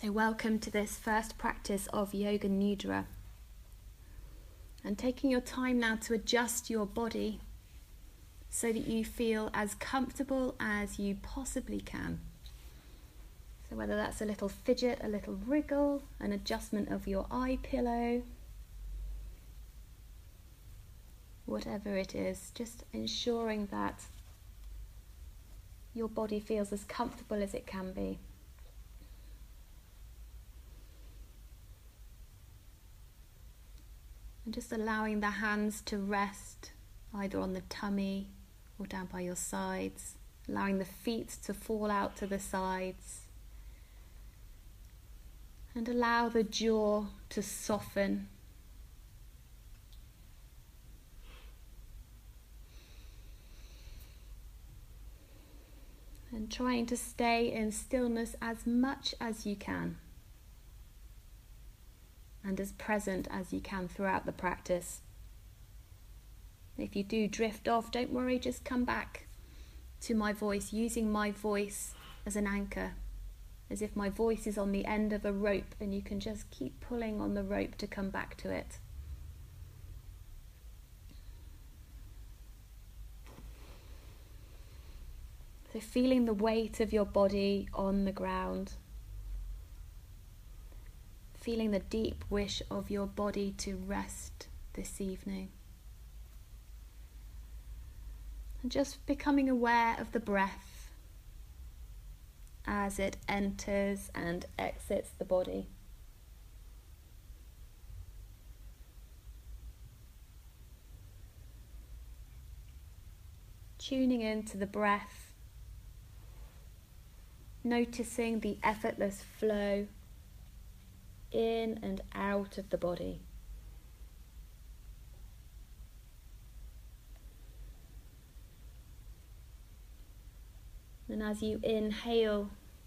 So welcome to this first practice of Yoga Nidra. And taking your time now to adjust your body so that you feel as comfortable as you possibly can. So whether that's a little fidget, a little wriggle, an adjustment of your eye pillow, whatever it is, just ensuring that your body feels as comfortable as it can be. And just allowing the hands to rest either on the tummy or down by your sides. Allowing the feet to fall out to the sides. And allow the jaw to soften. And trying to stay in stillness as much as you can. And as present as you can throughout the practice. If you do drift off, don't worry, just come back to my voice, using my voice as an anchor, as if my voice is on the end of a rope and you can just keep pulling on the rope to come back to it. So feeling the weight of your body on the ground. Feeling the deep wish of your body to rest this evening. And just becoming aware of the breath as it enters and exits the body. Tuning into the breath, noticing the effortless flow in and out of the body. And as you inhale,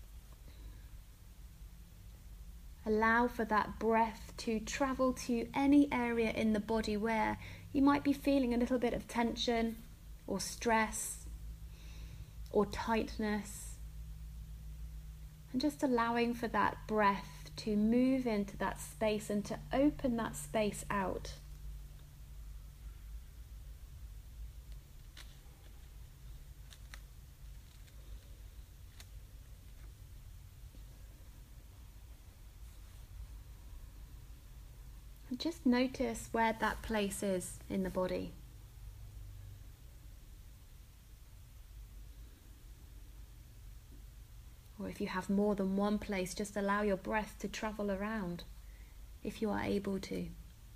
allow for that breath to travel to any area in the body where you might be feeling a little bit of tension or stress or tightness. And just allowing for that breath to move into that space and to open that space out. And just notice where that place is in the body. Or if you have more than one place, just allow your breath to travel around if you are able to.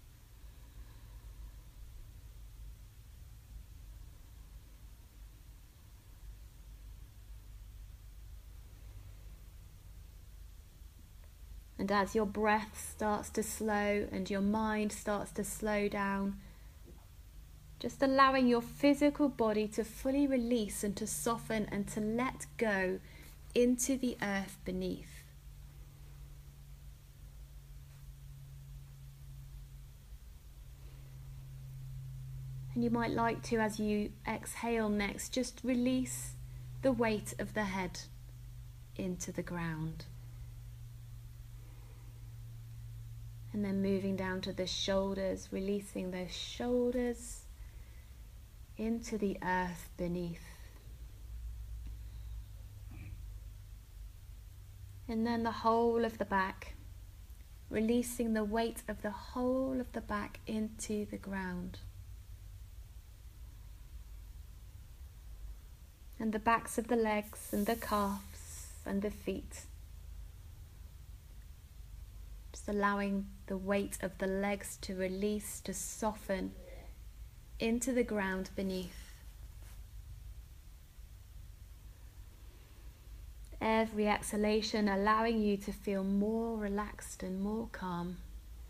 And as your breath starts to slow and your mind starts to slow down, just allowing your physical body to fully release and to soften and to let go into the earth beneath. And you might like to, as you exhale next, just release the weight of the head into the ground. And then moving down to the shoulders, releasing those shoulders into the earth beneath. And then the whole of the back, releasing the weight of the whole of the back into the ground. And the backs of the legs and the calves and the feet. Just allowing the weight of the legs to release, to soften into the ground beneath. Every exhalation allowing you to feel more relaxed and more calm.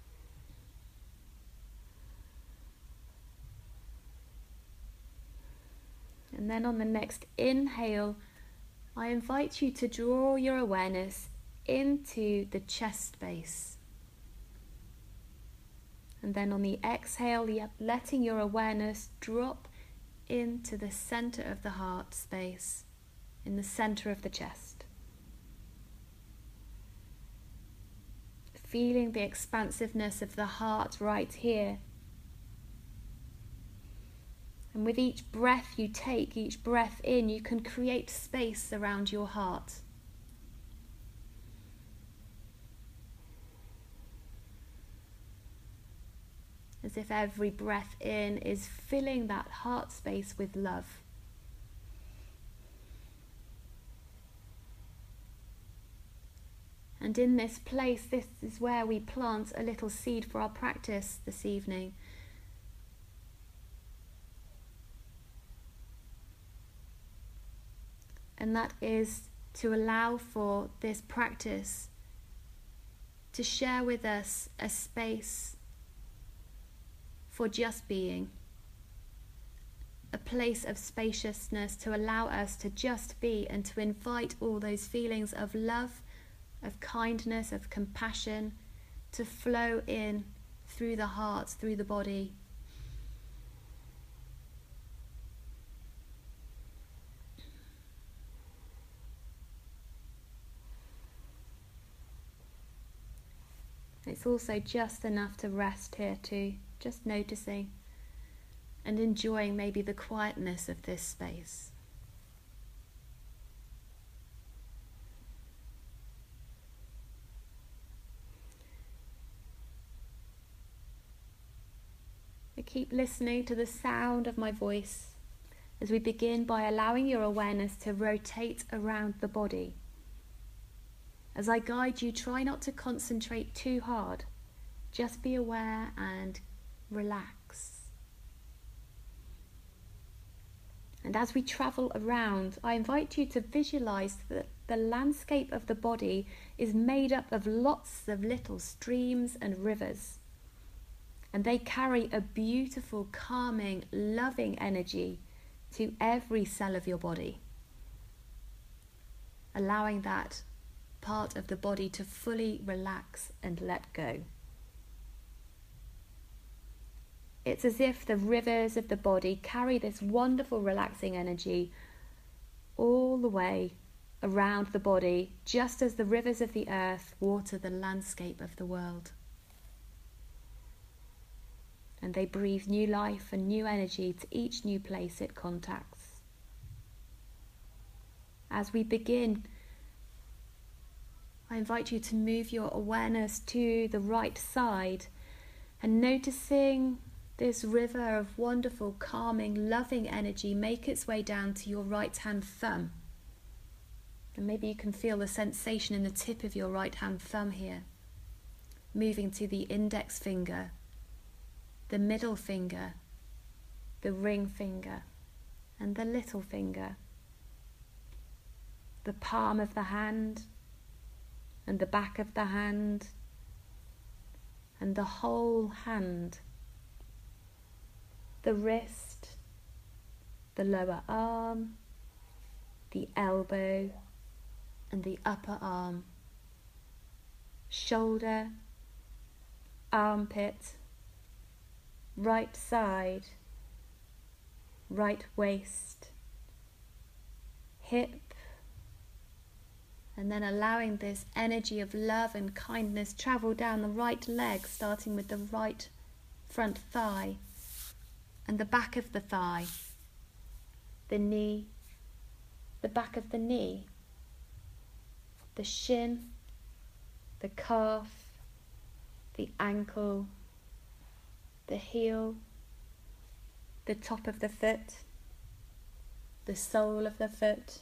And then on the next inhale, I invite you to draw your awareness into the chest base. And then on the exhale, letting your awareness drop into the center of the heart space, in the center of the chest. feeling the expansiveness of the heart right here. And with each breath you take, each breath in, you can create space around your heart. As if every breath in is filling that heart space with love. And in this place, this is where we plant a little seed for our practice this evening. And that is to allow for this practice to share with us a space for just being, a place of spaciousness to allow us to just be and to invite all those feelings of love, of kindness, of compassion to flow in through the heart, through the body. It's also just enough to rest here too, just noticing and enjoying maybe the quietness of this space. But keep listening to the sound of my voice as we begin by allowing your awareness to rotate around the body. As I guide you, try not to concentrate too hard. Just be aware and relax. And as we travel around, I invite you to visualize that the landscape of the body is made up of lots of little streams and rivers. And they carry a beautiful, calming, loving energy to every cell of your body, allowing that part of the body to fully relax and let go. It's as if the rivers of the body carry this wonderful relaxing energy all the way around the body, just as the rivers of the earth water the landscape of the world. And they breathe new life and new energy to each new place it contacts. As we begin, I invite you to move your awareness to the right side and noticing this river of wonderful, calming, loving energy make its way down to your right hand thumb. And maybe you can feel the sensation in the tip of your right hand thumb here, moving to the index finger, the middle finger, the ring finger, and the little finger, the palm of the hand, and the back of the hand, and the whole hand, the wrist, the lower arm, the elbow, and the upper arm, shoulder, armpit, right side, right waist, hip, and then allowing this energy of love and kindness travel down the right leg, starting with the right front thigh and the back of the thigh, the knee, the back of the knee, the shin, the calf, the ankle, the heel, the top of the foot, the sole of the foot,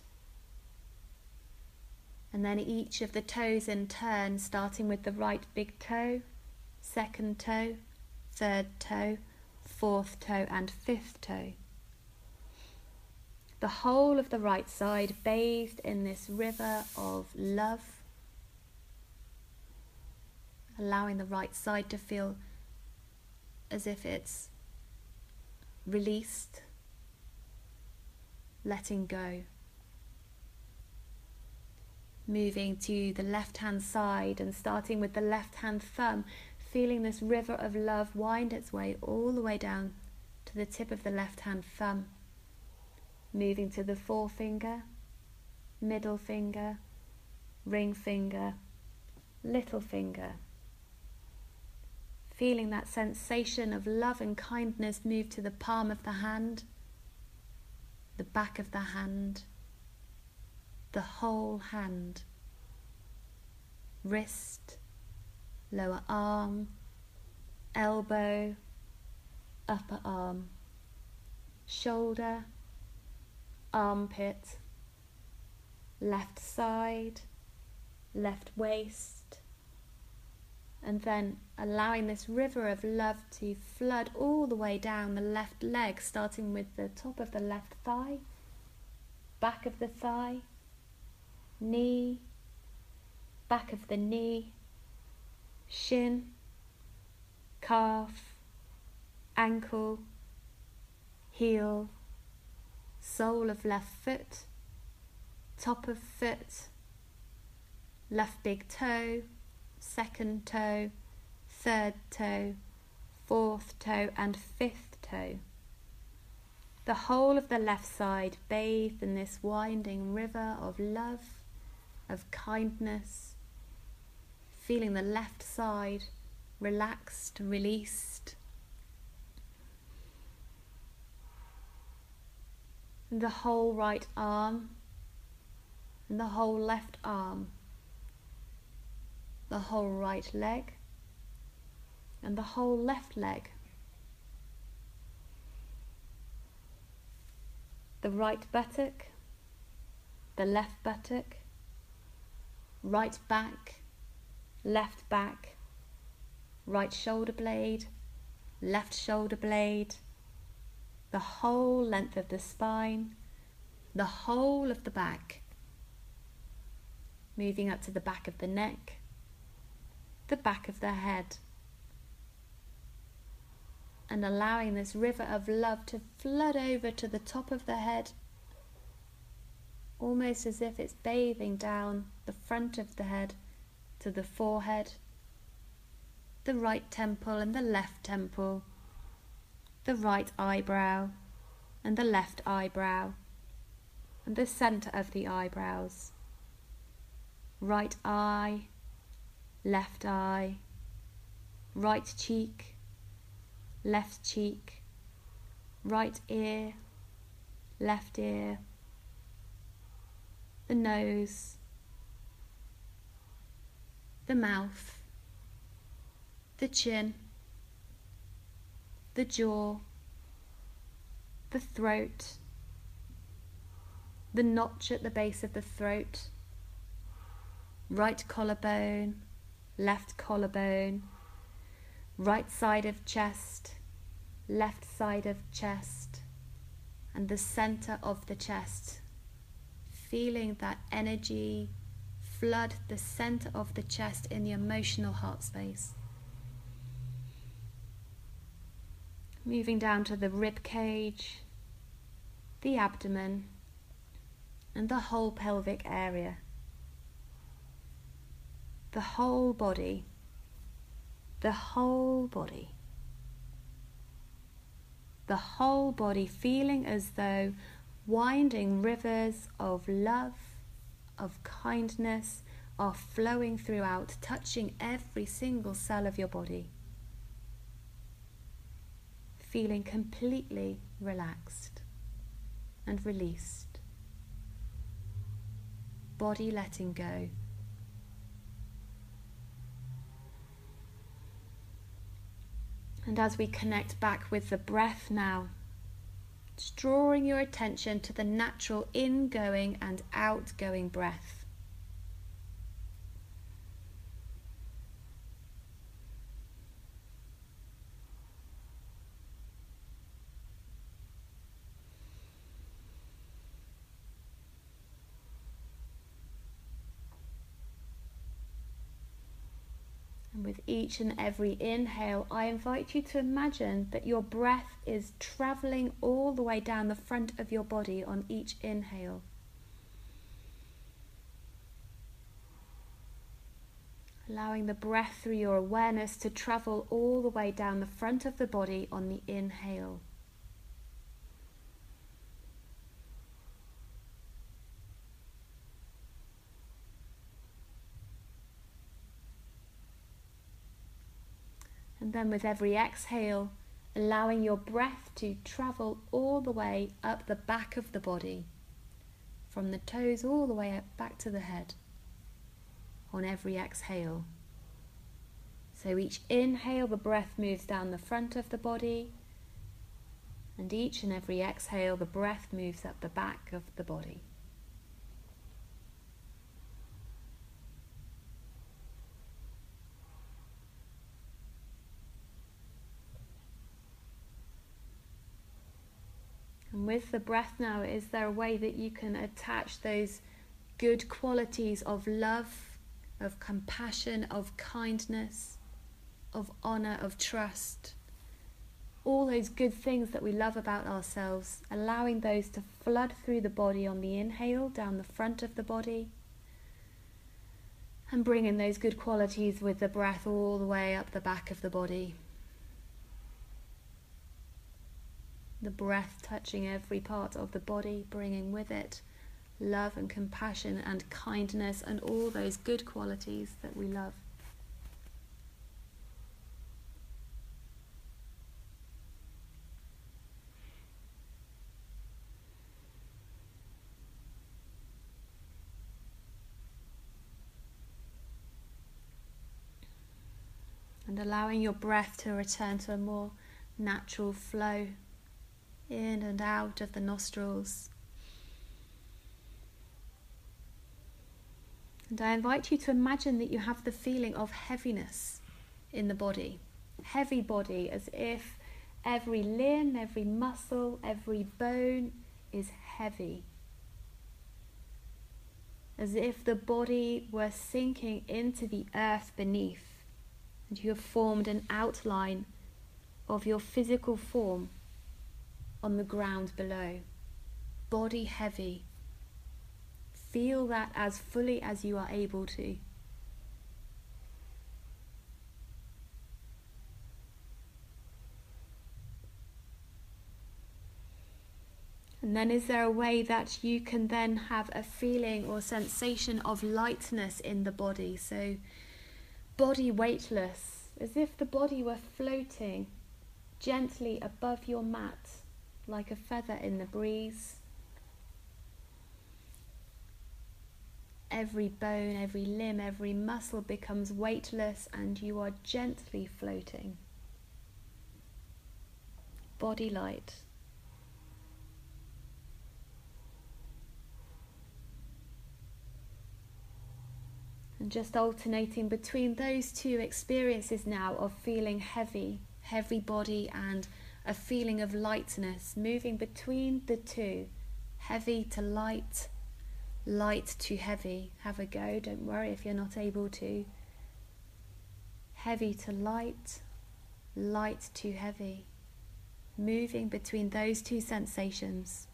and then each of the toes in turn, starting with the right big toe, second toe, third toe, fourth toe and fifth toe. The whole of the right side bathed in this river of love, allowing the right side to feel as if it's released, letting go. Moving to the left hand side and starting with the left hand thumb, feeling this river of love wind its way all the way down to the tip of the left hand thumb. Moving to the forefinger, middle finger, ring finger, little finger, Feeling that sensation of love and kindness move to the palm of the hand, the back of the hand, the whole hand, wrist, lower arm, elbow, upper arm, shoulder, armpit, left side, left waist, and then allowing this river of love to flood all the way down the left leg, starting with the top of the left thigh, back of the thigh, knee, back of the knee, shin, calf, ankle, heel, sole of left foot, top of foot, left big toe, second toe, third toe, fourth toe and fifth toe. The whole of the left side bathed in this winding river of love, of kindness, feeling the left side relaxed, released. And the whole right arm and the whole left arm, the whole right leg and the whole left leg, the right buttock, the left buttock, right back, left back, right shoulder blade, left shoulder blade, the whole length of the spine, the whole of the back, moving up to the back of the neck, the back of the head, and allowing this river of love to flood over to the top of the head, almost as if it's bathing down the front of the head to the forehead, the right temple and the left temple, the right eyebrow and the left eyebrow, and the centre of the eyebrows, right eye, left eye, right cheek, left cheek, right ear, left ear, the nose, the mouth, the chin, the jaw, the throat, the notch at the base of the throat, right collarbone, left collarbone, right side of chest, left side of chest, and the centre of the chest. Feeling that energy flood the centre of the chest in the emotional heart space. Moving down to the rib cage, the abdomen, and the whole pelvic area. The whole body, the whole body. The whole body feeling as though winding rivers of love, of kindness are flowing throughout, touching every single cell of your body. Feeling completely relaxed and released. Body letting go. And as we connect back with the breath now, just drawing your attention to the natural ingoing and outgoing breath. And with each and every inhale, I invite you to imagine that your breath is travelling all the way down the front of your body on each inhale. Allowing the breath through your awareness to travel all the way down the front of the body on the inhale. And then with every exhale, allowing your breath to travel all the way up the back of the body, from the toes all the way up back to the head on every exhale. So each inhale, the breath moves down the front of the body, and each and every exhale, the breath moves up the back of the body. And with the breath now, is there a way that you can attach those good qualities of love, of compassion, of kindness, of honour, of trust, all those good things that we love about ourselves, allowing those to flood through the body on the inhale, down the front of the body, and bringing those good qualities with the breath all the way up the back of the body. The breath touching every part of the body, bringing with it love and compassion and kindness and all those good qualities that we love. And allowing your breath to return to a more natural flow in and out of the nostrils. And I invite you to imagine that you have the feeling of heaviness in the body. Heavy body, as if every limb, every muscle, every bone is heavy. As if the body were sinking into the earth beneath, and you have formed an outline of your physical form on the ground below. Body heavy. Feel that as fully as you are able to. And then is there a way that you can then have a feeling or sensation of lightness in the body? So body weightless, as if the body were floating gently above your mat, like a feather in the breeze. Every bone, every limb, every muscle becomes weightless and you are gently floating. Body light. And just alternating between those two experiences now of feeling heavy body and a feeling of lightness, moving between the two, heavy to light, light to heavy. Have a go, don't worry if you're not able to. Heavy to light, light to heavy. Moving between those two sensations.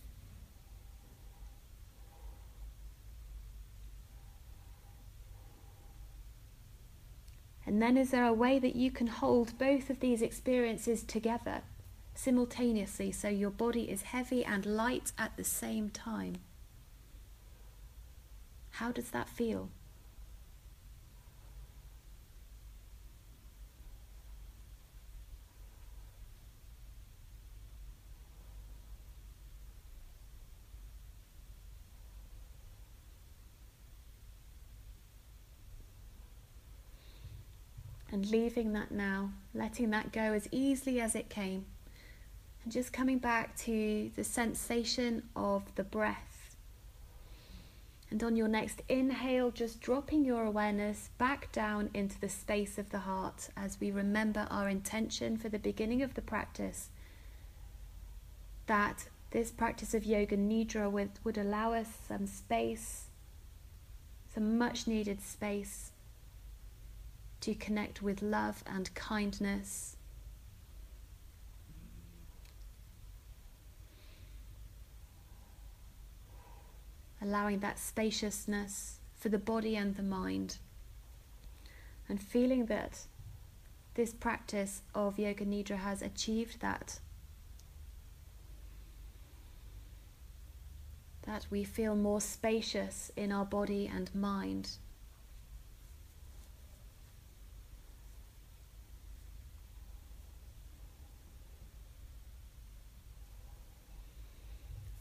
And then is there a way that you can hold both of these experiences together simultaneously, so your body is heavy and light at the same time? How does that feel? And leaving that now, letting that go as easily as it came. And just coming back to the sensation of the breath. And on your next inhale, just dropping your awareness back down into the space of the heart as we remember our intention for the beginning of the practice. That this practice of Yoga Nidra would allow us some space, some much needed space, to connect with love and kindness. Allowing that spaciousness for the body and the mind. And feeling that this practice of Yoga Nidra has achieved that. That we feel more spacious in our body and mind.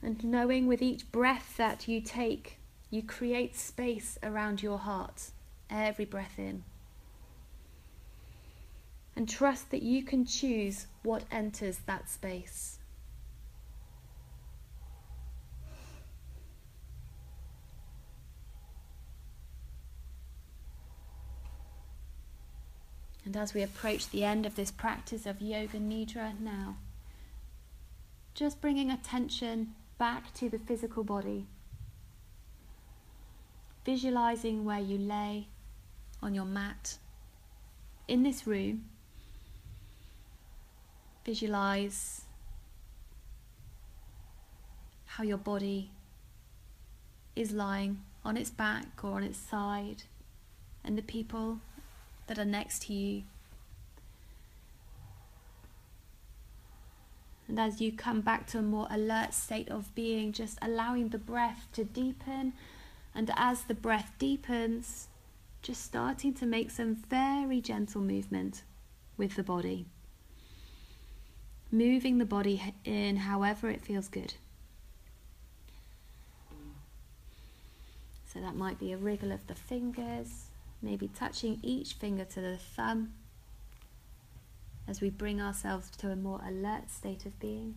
And knowing with each breath that you take, you create space around your heart, every breath in. And trust that you can choose what enters that space. And as we approach the end of this practice of Yoga Nidra now, just bringing attention back to the physical body. Visualizing where you lay on your mat in this room. Visualize how your body is lying on its back or on its side, and the people that are next to you. And as you come back to a more alert state of being, just allowing the breath to deepen. And as the breath deepens, just starting to make some very gentle movement with the body. Moving the body in however it feels good. So that might be a wriggle of the fingers, maybe touching each finger to the thumb as we bring ourselves to a more alert state of being.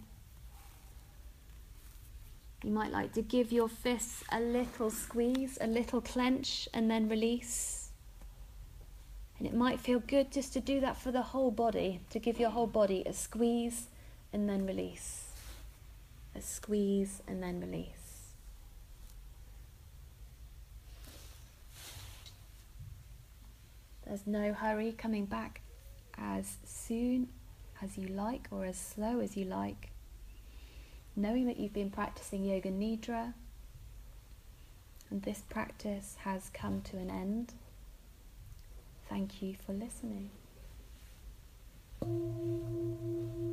You might like to give your fists a little squeeze, a little clench, and then release. And it might feel good just to do that for the whole body, to give your whole body a squeeze and then release. A squeeze and then release. There's no hurry, coming back as soon as you like or as slow as you like. Knowing that you've been practicing Yoga Nidra and this practice has come to an end. Thank you for listening.